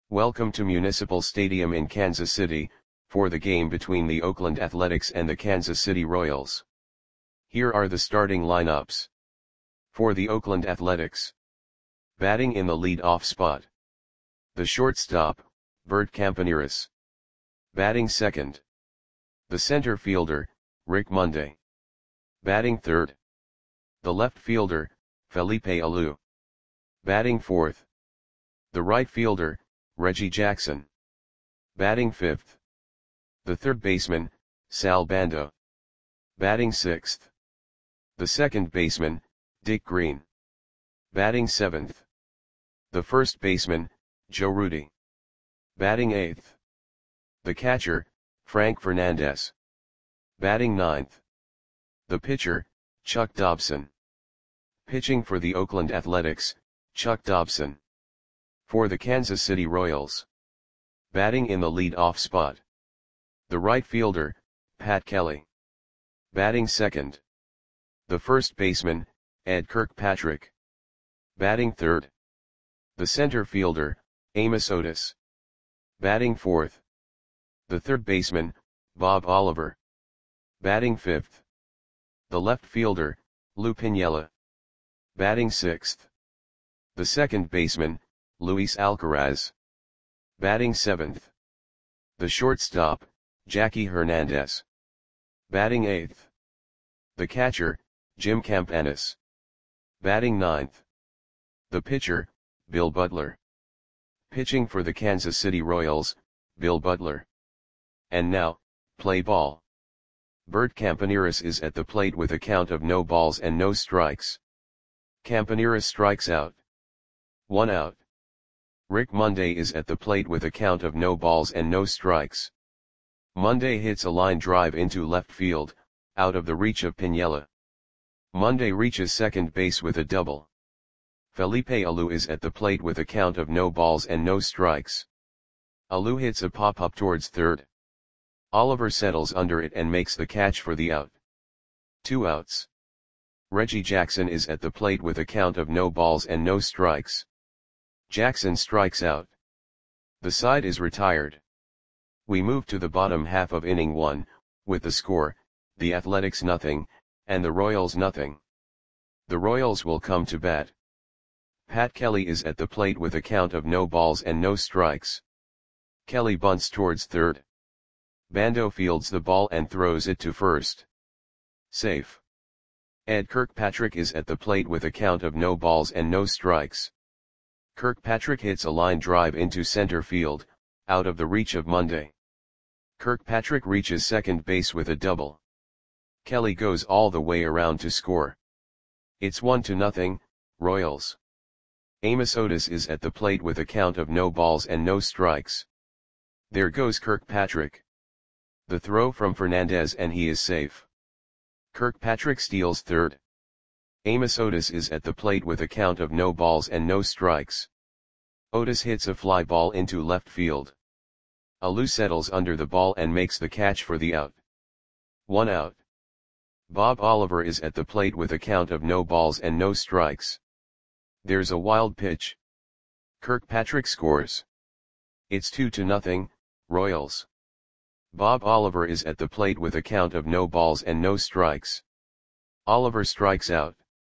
Welcome to Municipal Stadium in Kansas City, for the game between the Oakland Athletics and the Kansas City Royals. Here are the starting lineups. For the Oakland Athletics. Batting in the lead-off spot. The shortstop, Bert Campaneris. Batting second. The center fielder, Rick Monday. Batting third. The left fielder, Felipe Alou. Batting fourth. The right fielder, Reggie Jackson. Batting fifth. The third baseman, Sal Bando. Batting sixth. The second baseman, Dick Green. Batting seventh. The first baseman, Joe Rudi. Batting eighth. The catcher, Frank Fernandez. Batting ninth. The pitcher, Chuck Dobson. Pitching for the Oakland Athletics, Chuck Dobson. For the Kansas City Royals. Batting in the lead-off spot. The right fielder, Pat Kelly. Batting second. The first baseman, Ed Kirkpatrick. Batting third. The center fielder, Amos Otis. Batting fourth. The third baseman, Bob Oliver. Batting fifth. The left fielder, Lou Piniella. Batting sixth. The second baseman, Luis Alcaraz. Batting seventh. The shortstop, Jackie Hernandez. Batting eighth. The catcher, Jim Campaneris. Batting ninth. The pitcher, Bill Butler. Pitching for the Kansas City Royals, Bill Butler. And now, play ball. Bert Campaneris is at the plate with a count of no balls and no strikes. Campaneris strikes out. 1 out. Rick Monday is at the plate with a count of no balls and no strikes. Monday hits a line drive into left field, out of the reach of Piniella. Monday reaches second base with a double. Felipe Alou is at the plate with a count of no balls and no strikes. Alou hits a pop-up towards third. Oliver settles under it and makes the catch for the out. 2 outs. Reggie Jackson is at the plate with a count of no balls and no strikes. Jackson strikes out. The side is retired. We move to the bottom half of inning 1, with the score, the Athletics 0, and the Royals 0. The Royals will come to bat. Pat Kelly is at the plate with a count of no balls and no strikes. Kelly bunts towards third. Bando fields the ball and throws it to first. Safe. Ed Kirkpatrick is at the plate with a count of no balls and no strikes. Kirkpatrick hits a line drive into center field, out of the reach of Monday. Kirkpatrick reaches second base with a double. Kelly goes all the way around to score. It's 1-0, Royals. Amos Otis is at the plate with a count of no balls and no strikes. There goes Kirkpatrick. The throw from Fernandez and he is safe. Kirkpatrick steals third. Amos Otis is at the plate with a count of no balls and no strikes. Otis hits a fly ball into left field. Alou settles under the ball and makes the catch for the out. 1 out. Bob Oliver is at the plate with a count of no balls and no strikes. There's a wild pitch. Kirkpatrick scores. It's 2-0, Royals. Bob Oliver is at the plate with a count of no balls and no strikes. Oliver strikes out.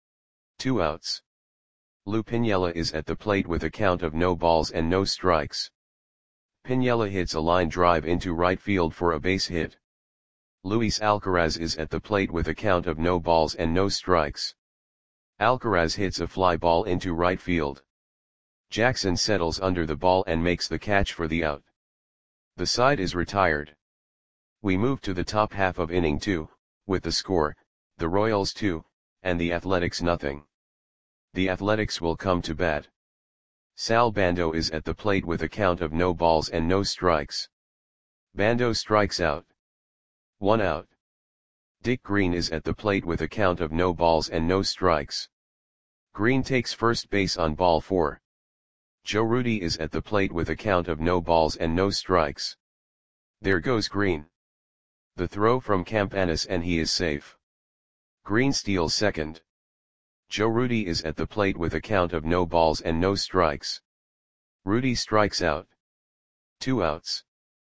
2 outs. Lou Piniella is at the plate with a count of no balls and no strikes. Piniella hits a line drive into right field for a base hit. Luis Alcaraz is at the plate with a count of no balls and no strikes. Alcaraz hits a fly ball into right field. Jackson settles under the ball and makes the catch for the out. The side is retired. We move to the top half of inning 2, with the score, the Royals 2, and the Athletics 0. The Athletics will come to bat. Sal Bando is at the plate with a count of no balls and no strikes. Bando strikes out. 1 out. Dick Green is at the plate with a count of no balls and no strikes. Green takes first base on ball 4. Joe Rudi is at the plate with a count of no balls and no strikes. There goes Green. The throw from Campaneris and he is safe. Green steals second. Joe Rudi is at the plate with a count of no balls and no strikes. Rudi strikes out. 2 outs.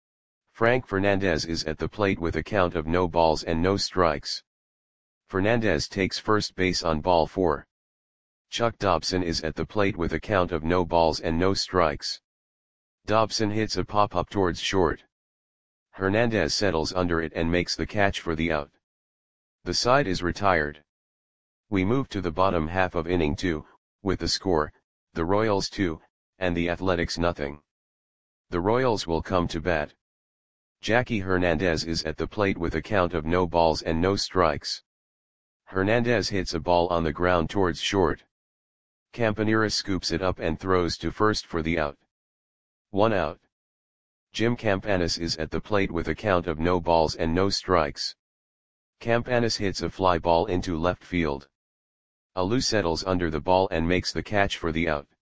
Frank Fernandez is at the plate with a count of no balls and no strikes. Fernandez takes first base on ball 4. Chuck Dobson is at the plate with a count of no balls and no strikes. Dobson hits a pop-up towards short. Hernandez settles under it and makes the catch for the out. The side is retired. We move to the bottom half of inning 2, with the score, the Royals 2, and the Athletics nothing. The Royals will come to bat. Jackie Hernandez is at the plate with a count of no balls and no strikes. Hernandez hits a ball on the ground towards short. Campaneris scoops it up and throws to first for the out. 1 out. Jim Campanis is at the plate with a count of no balls and no strikes. Campanis hits a fly ball into left field. Alou settles under the ball and makes the catch for the out.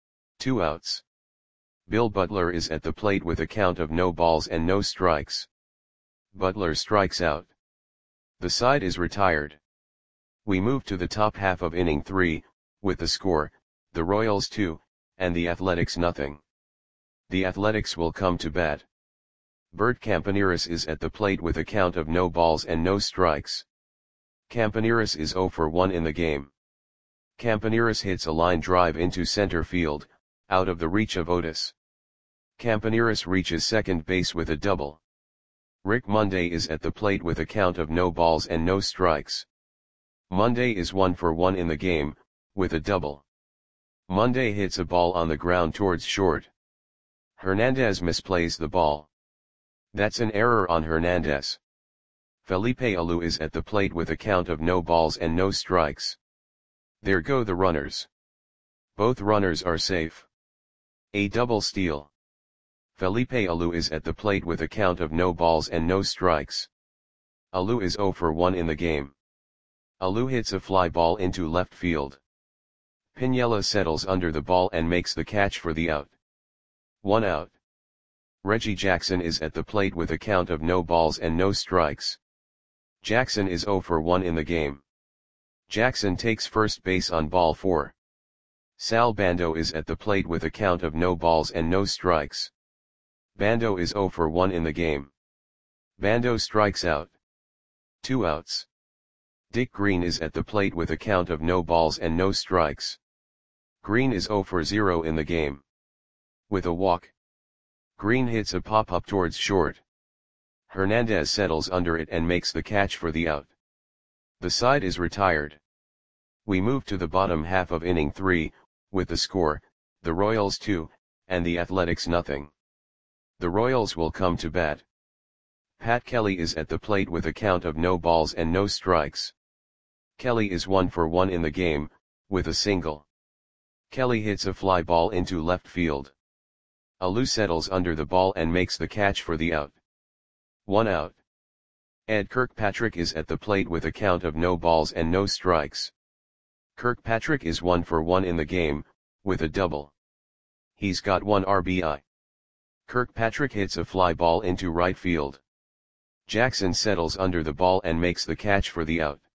2 outs. Bill Butler is at the plate with a count of no balls and no strikes. Butler strikes out. The side is retired. We move to the top half of inning 3, with the score, the Royals 2, and the Athletics nothing. The Athletics will come to bat. Bert Campaneris is at the plate with a count of no balls and no strikes. Campaneris is 0 for 1 in the game. Campaneris hits a line drive into center field, out of the reach of Otis. Campaneris reaches second base with a double. Rick Monday is at the plate with a count of no balls and no strikes. Monday is 1 for 1 in the game, with a double. Monday hits a ball on the ground towards short. Hernandez misplays the ball. That's an error on Hernandez. Felipe Alou is at the plate with a count of no balls and no strikes. There go the runners. Both runners are safe. A double steal. Felipe Alou is at the plate with a count of no balls and no strikes. Alou is 0 for 1 in the game. Alou hits a fly ball into left field. Piniella settles under the ball and makes the catch for the out. 1 out. Reggie Jackson is at the plate with a count of no balls and no strikes. Jackson is 0 for 1 in the game. Jackson takes first base on ball 4. Sal Bando is at the plate with a count of no balls and no strikes. Bando is 0 for 1 in the game. Bando strikes out. 2 outs. Dick Green is at the plate with a count of no balls and no strikes. Green is 0 for 0 in the game. With a walk. Green hits a pop-up towards short. Hernandez settles under it and makes the catch for the out. The side is retired. We move to the bottom half of inning 3, with the score, the Royals 2, and the Athletics nothing. The Royals will come to bat. Pat Kelly is at the plate with a count of no balls and no strikes. Kelly is 1 for 1 in the game, with a single. Kelly hits a fly ball into left field. Alou settles under the ball and makes the catch for the out. 1 out. Ed Kirkpatrick is at the plate with a count of no balls and no strikes. Kirkpatrick is 1 for 1 in the game, with a double. He's got 1 RBI. Kirkpatrick hits a fly ball into right field. Jackson settles under the ball and makes the catch for the out.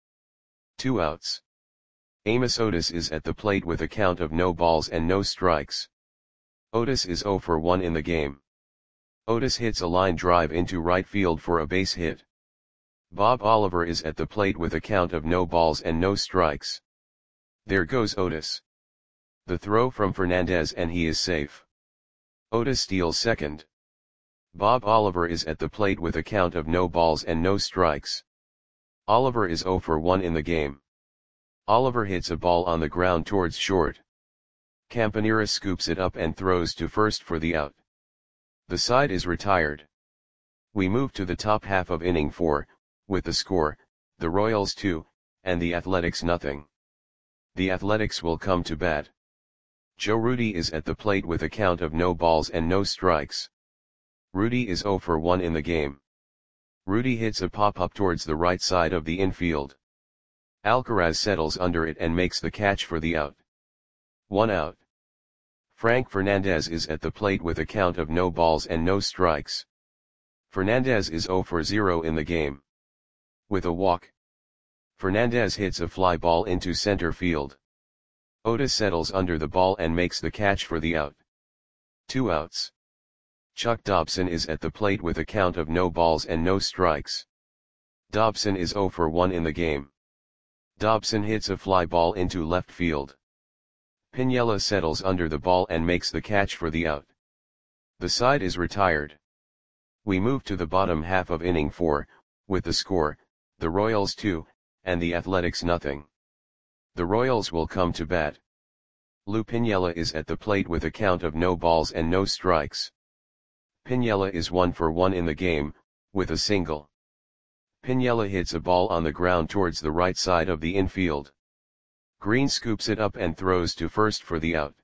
2 outs. Amos Otis is at the plate with a count of no balls and no strikes. Otis is 0 for 1 in the game. Otis hits a line drive into right field for a base hit. Bob Oliver is at the plate with a count of no balls and no strikes. There goes Otis. The throw from Fernandez and he is safe. Otis steals second. Bob Oliver is at the plate with a count of no balls and no strikes. Oliver is 0 for 1 in the game. Oliver hits a ball on the ground towards short. Campaneris scoops it up and throws to first for the out. The side is retired. We move to the top half of inning 4, with the score, the Royals 2, and the Athletics nothing. The Athletics will come to bat. Joe Rudi is at the plate with a count of no balls and no strikes. Rudi is 0 for 1 in the game. Rudi hits a pop-up towards the right side of the infield. Alcaraz settles under it and makes the catch for the out. 1 out. Frank Fernandez is at the plate with a count of no balls and no strikes. Fernandez is 0 for 0 in the game. With a walk. Fernandez hits a fly ball into center field. Otis settles under the ball and makes the catch for the out. 2 outs. Chuck Dobson is at the plate with a count of no balls and no strikes. Dobson is 0 for 1 in the game. Dobson hits a fly ball into left field. Piniella settles under the ball and makes the catch for the out. The side is retired. We move to the bottom half of inning 4, with the score, the Royals 2, and the Athletics nothing. The Royals will come to bat. Lou Piniella is at the plate with a count of no balls and no strikes. Piniella is 1 for 1 in the game, with a single. Piniella hits a ball on the ground towards the right side of the infield. Green scoops it up and throws to first for the out.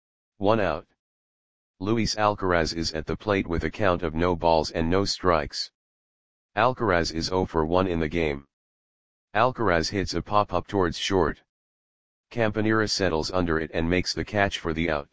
1 out. Luis Alcaraz is at the plate with a count of no balls and no strikes. Alcaraz is 0 for 1 in the game. Alcaraz hits a pop-up towards short. Campanera settles under it and makes the catch for the out.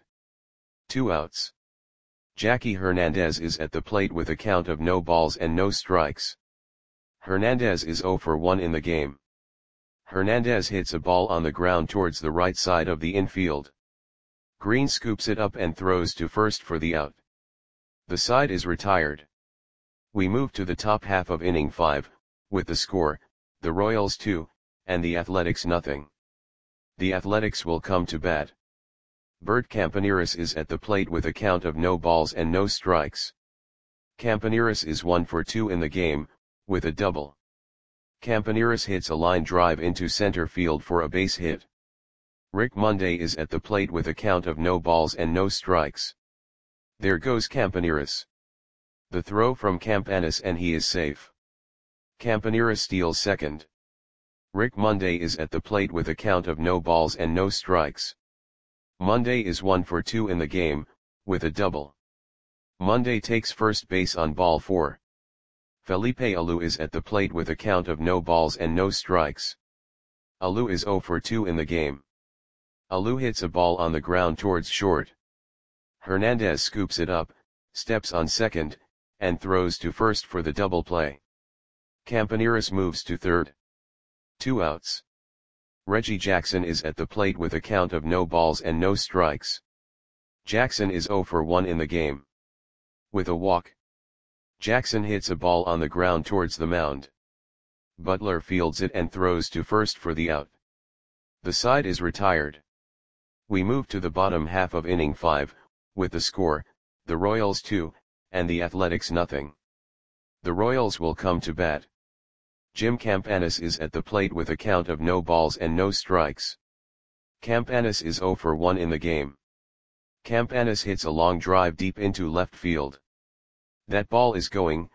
2 outs. Jackie Hernandez is at the plate with a count of no balls and no strikes. Hernandez is 0 for 1 in the game. Hernandez hits a ball on the ground towards the right side of the infield. Green scoops it up and throws to first for the out. The side is retired. We move to the top half of inning 5, with the score, the Royals 2, and the Athletics nothing. The Athletics will come to bat. Bert Campaneris is at the plate with a count of no balls and no strikes. Campaneris is 1 for 2 in the game, with a double. Campaneris hits a line drive into center field for a base hit. Rick Monday is at the plate with a count of no balls and no strikes. There goes Campaneris. The throw from Campaneris and he is safe. Campaneris steals second. Rick Monday is at the plate with a count of no balls and no strikes. Monday is 1 for 2 in the game, with a double. Monday takes first base on ball 4. Felipe Alou is at the plate with a count of no balls and no strikes. Alou is 0 for 2 in the game. Alou hits a ball on the ground towards short. Hernandez scoops it up, steps on second, and throws to first for the double play. Campaneris moves to third. 2 outs. Reggie Jackson is at the plate with a count of no balls and no strikes. Jackson is 0 for 1 in the game. With a walk. Jackson hits a ball on the ground towards the mound. Butler fields it and throws to first for the out. The side is retired. We move to the bottom half of inning 5, with the score, the Royals 2, and the Athletics nothing. The Royals will come to bat. Jim Campaneris is at the plate with a count of no balls and no strikes. Campaneris is 0 for 1 in the game. Campaneris hits a long drive deep into left field. That ball is gone.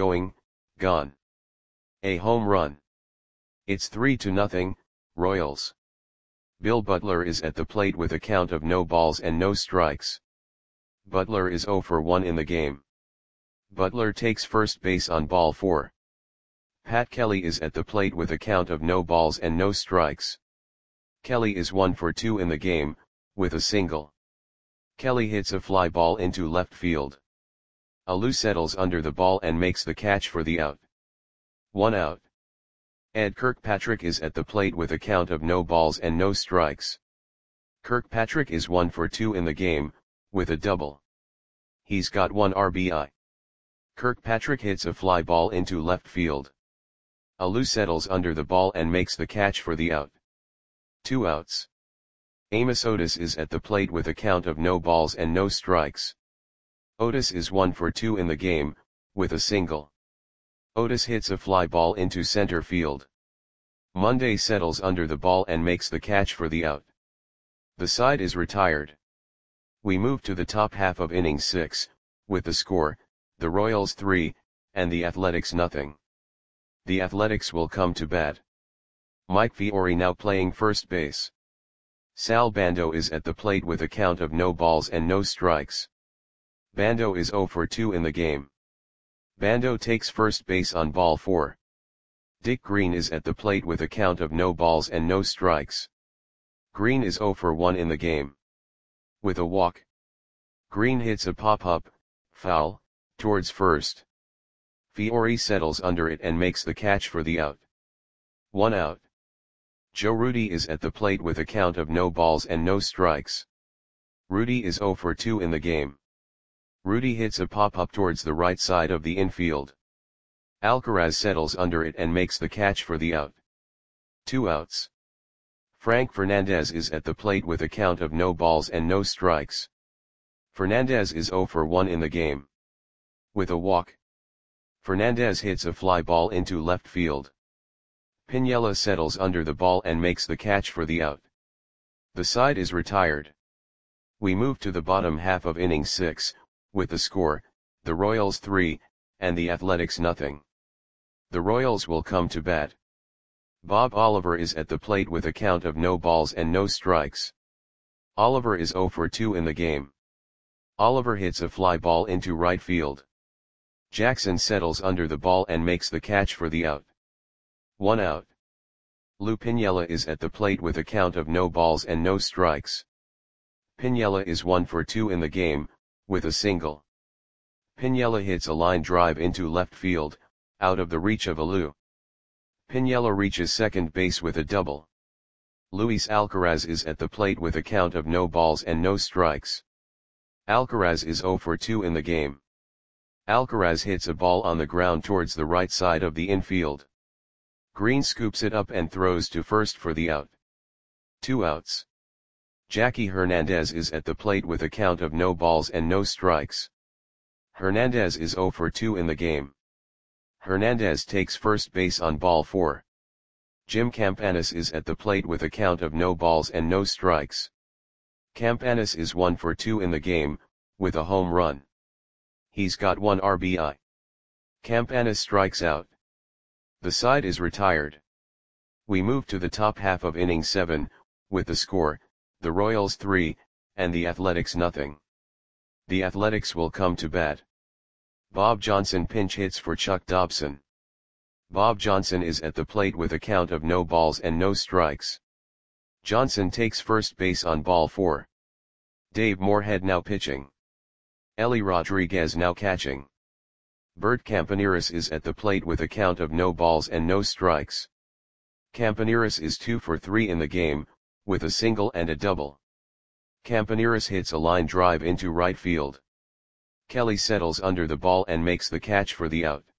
A home run. It's 3-0, Royals. Bill Butler is at the plate with a count of no balls and no strikes. Butler is 0 for 1 in the game. Butler takes first base on ball 4. Pat Kelly is at the plate with a count of no balls and no strikes. Kelly is 1 for 2 in the game, with a single. Kelly hits a fly ball into left field. Alou settles under the ball and makes the catch for the out. 1 out. Ed Kirkpatrick is at the plate with a count of no balls and no strikes. Kirkpatrick is 1 for 2 in the game, with a double. He's got 1 RBI. Kirkpatrick hits a fly ball into left field. Alou settles under the ball and makes the catch for the out. 2 outs. Amos Otis is at the plate with a count of no balls and no strikes. Otis is 1 for 2 in the game, with a single. Otis hits a fly ball into center field. Monday settles under the ball and makes the catch for the out. The side is retired. We move to the top half of inning 6, with the score, the Royals 3, and the Athletics nothing. The Athletics will come to bat. Mike Fiore now playing first base. Sal Bando is at the plate with a count of no balls and no strikes. Bando is 0 for 2 in the game. Bando takes first base on ball 4. Dick Green is at the plate with a count of no balls and no strikes. Green is 0 for 1 in the game. With a walk. Green hits a pop-up, foul, towards first. Fiore settles under it and makes the catch for the out. 1 out. Joe Rudi is at the plate with a count of no balls and no strikes. Rudi is 0 for 2 in the game. Rudy hits a pop-up towards the right side of the infield. Alcaraz settles under it and makes the catch for the out. 2 outs. Frank Fernandez is at the plate with a count of no balls and no strikes. Fernandez is 0 for 1 in the game. With a walk, Fernandez hits a fly ball into left field. Piniella settles under the ball and makes the catch for the out. The side is retired. We move to the bottom half of inning 6, with the score, the Royals 3, and the Athletics nothing. The Royals will come to bat. Bob Oliver is at the plate with a count of no balls and no strikes. Oliver is 0 for 2 in the game. Oliver hits a fly ball into right field. Jackson settles under the ball and makes the catch for the out. 1 out. Lou Piniella is at the plate with a count of no balls and no strikes. Piniella is 1 for 2 in the game, with a single. Piniella hits a line drive into left field, out of the reach of Lou. Piniella reaches second base with a double. Luis Alcaraz is at the plate with a count of no balls and no strikes. Alcaraz is 0 for 2 in the game. Alcaraz hits a ball on the ground towards the right side of the infield. Green scoops it up and throws to first for the out. 2 outs. Jackie Hernandez is at the plate with a count of no balls and no strikes. Hernandez is 0 for 2 in the game. Hernandez takes first base on ball 4. Jim Campanis is at the plate with a count of no balls and no strikes. Campanis is 1 for 2 in the game, with a home run. He's got 1 RBI. Campanis strikes out. The side is retired. We move to the top half of inning 7, with the score, the Royals 3, and the Athletics nothing. The Athletics will come to bat. Bob Johnson pinch hits for Chuck Dobson. Bob Johnson is at the plate with a count of no balls and no strikes. Johnson takes first base on ball 4. Dave Moorhead now pitching. Ellie Rodriguez now catching. Bert Campaneris is at the plate with a count of no balls and no strikes. Campaneris is 2 for 3 in the game, with a single and a double. Campaneris hits a line drive into right field. Kelly settles under the ball and makes the catch for the out.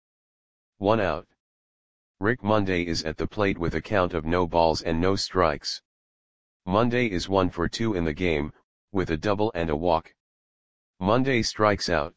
1 out. Rick Monday is at the plate with a count of no balls and no strikes. Monday is 1 for 2 in the game, with a double and a walk. Monday strikes out.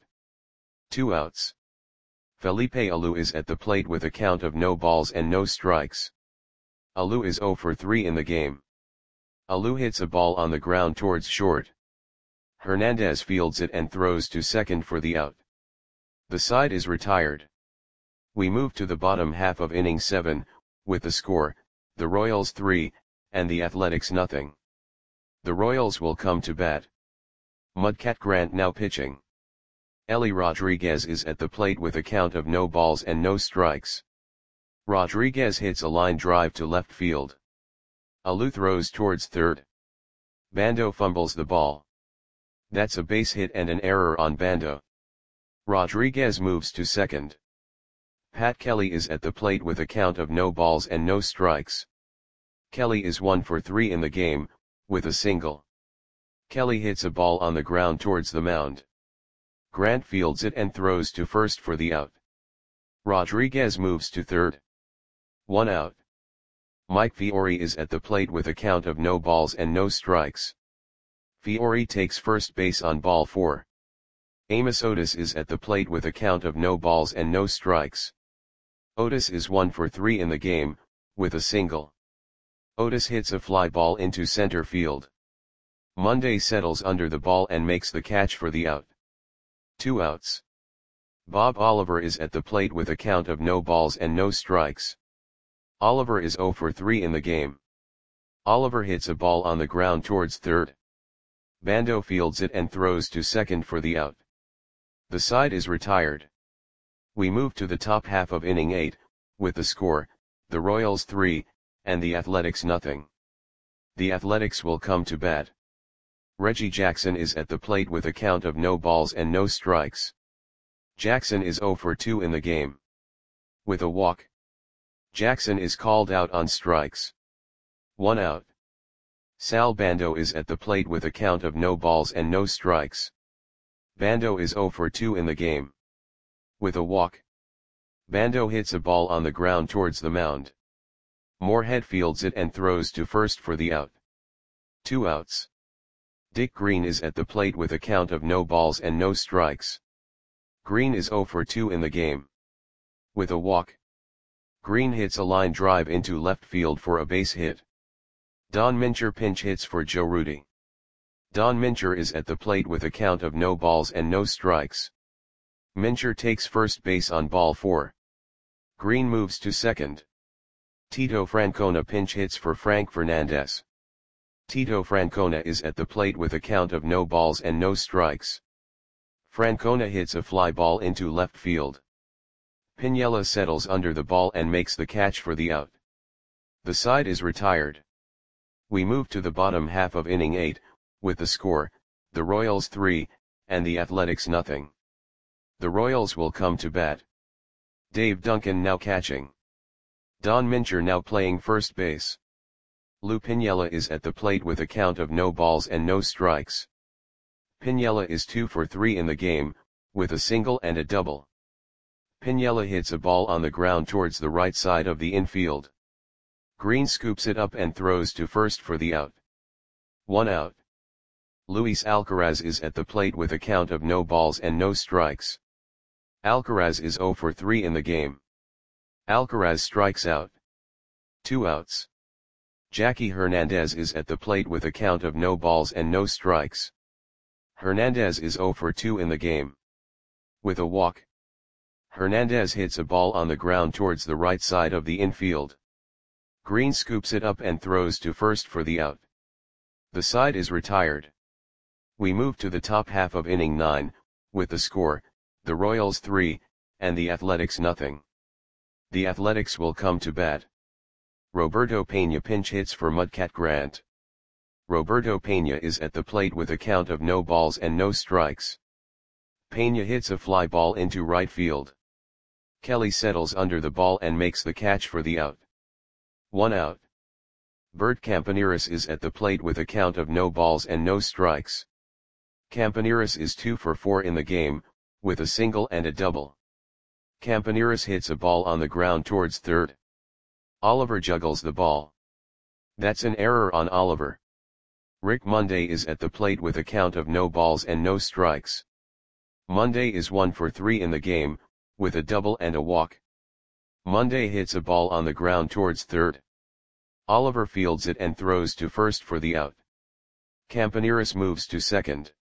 2 outs. Felipe Alou is at the plate with a count of no balls and no strikes. Alou is 0 for 3 in the game. Alou hits a ball on the ground towards short. Hernandez fields it and throws to second for the out. The side is retired. We move to the bottom half of inning 7, with the score, the Royals 3, and the Athletics nothing. The Royals will come to bat. Mudcat Grant now pitching. Ellie Rodriguez is at the plate with a count of no balls and no strikes. Rodriguez hits a line drive to left field. Alou throws towards third. Bando fumbles the ball. That's a base hit and an error on Bando. Rodriguez moves to second. Pat Kelly is at the plate with a count of no balls and no strikes. Kelly is 1 for 3 in the game, with a single. Kelly hits a ball on the ground towards the mound. Grant fields it and throws to first for the out. Rodriguez moves to third. 1 out. Mike Fiore is at the plate with a count of no balls and no strikes. Fiore takes first base on ball 4. Amos Otis is at the plate with a count of no balls and no strikes. Otis is 1 for 3 in the game, with a single. Otis hits a fly ball into center field. Monday settles under the ball and makes the catch for the out. 2 outs. Bob Oliver is at the plate with a count of no balls and no strikes. Oliver is 0 for 3 in the game. Oliver hits a ball on the ground towards third. Bando fields it and throws to second for the out. The side is retired. We move to the top half of inning 8, with the score, the Royals 3, and the Athletics nothing. The Athletics will come to bat. Reggie Jackson is at the plate with a count of no balls and no strikes. Jackson is 0 for 2 in the game. With a walk, Jackson is called out on strikes. 1 out. Sal Bando is at the plate with a count of no balls and no strikes. Bando is 0 for 2 in the game. With a walk, Bando hits a ball on the ground towards the mound. Moorhead fields it and throws to first for the out. 2 outs. Dick Green is at the plate with a count of no balls and no strikes. Green is 0 for 2 in the game. With a walk, Green hits a line drive into left field for a base hit. Don Mincher pinch hits for Joe Rudi. Don Mincher is at the plate with a count of no balls and no strikes. Mincher takes first base on ball 4. Green moves to second. Tito Francona pinch hits for Frank Fernandez. Tito Francona is at the plate with a count of no balls and no strikes. Francona hits a fly ball into left field. Piniella settles under the ball and makes the catch for the out. The side is retired. We move to the bottom half of inning 8, with the score, the Royals 3, and the Athletics nothing. The Royals will come to bat. Dave Duncan now catching. Don Mincher now playing first base. Lou Piniella is at the plate with a count of no balls and no strikes. Piniella is 2 for 3 in the game, with a single and a double. Piniella hits a ball on the ground towards the right side of the infield. Green scoops it up and throws to first for the out. 1 out. Luis Alcaraz is at the plate with a count of no balls and no strikes. Alcaraz is 0 for 3 in the game. Alcaraz strikes out. 2 outs. Jackie Hernandez is at the plate with a count of no balls and no strikes. Hernandez is 0 for 2 in the game. With a walk, Hernandez hits a ball on the ground towards the right side of the infield. Green scoops it up and throws to first for the out. The side is retired. We move to the top half of inning 9, with the score, the Royals 3, and the Athletics nothing. The Athletics will come to bat. Roberto Peña pinch hits for Mudcat Grant. Roberto Peña is at the plate with a count of no balls and no strikes. Peña hits a fly ball into right field. Kelly settles under the ball and makes the catch for the out. 1 out. Bert Campaneris is at the plate with a count of no balls and no strikes. Campaneris is 2 for 4 in the game, with a single and a double. Campaneris hits a ball on the ground towards third. Oliver juggles the ball. That's an error on Oliver. Rick Monday is at the plate with a count of no balls and no strikes. Monday is 1 for 3 in the game, with a double and a walk. Monday hits a ball on the ground towards third. Oliver fields it and throws to first for the out. Campaneris moves to second.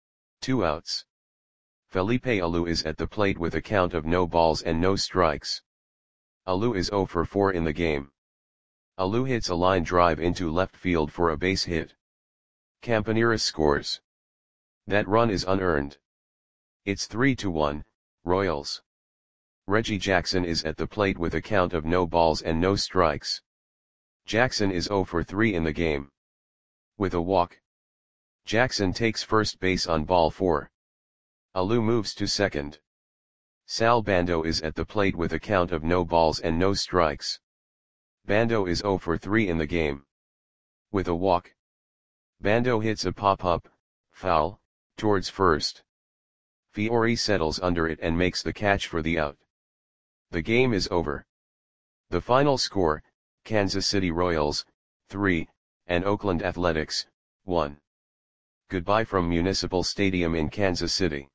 2 outs. Felipe Alou is at the plate with a count of no balls and no strikes. Alou is 0 for 4 in the game. Alou hits a line drive into left field for a base hit. Campaneris scores. That run is unearned. It's 3-1, Royals. Reggie Jackson is at the plate with a count of no balls and no strikes. Jackson is 0 for 3 in the game. With a walk, Jackson takes first base on ball 4. Alou moves to second. Sal Bando is at the plate with a count of no balls and no strikes. Bando is 0 for 3 in the game. With a walk, Bando hits a pop-up, foul, towards first. Fiore settles under it and makes the catch for the out. The game is over. The final score, Kansas City Royals, 3, and Oakland Athletics, 1. Goodbye from Municipal Stadium in Kansas City.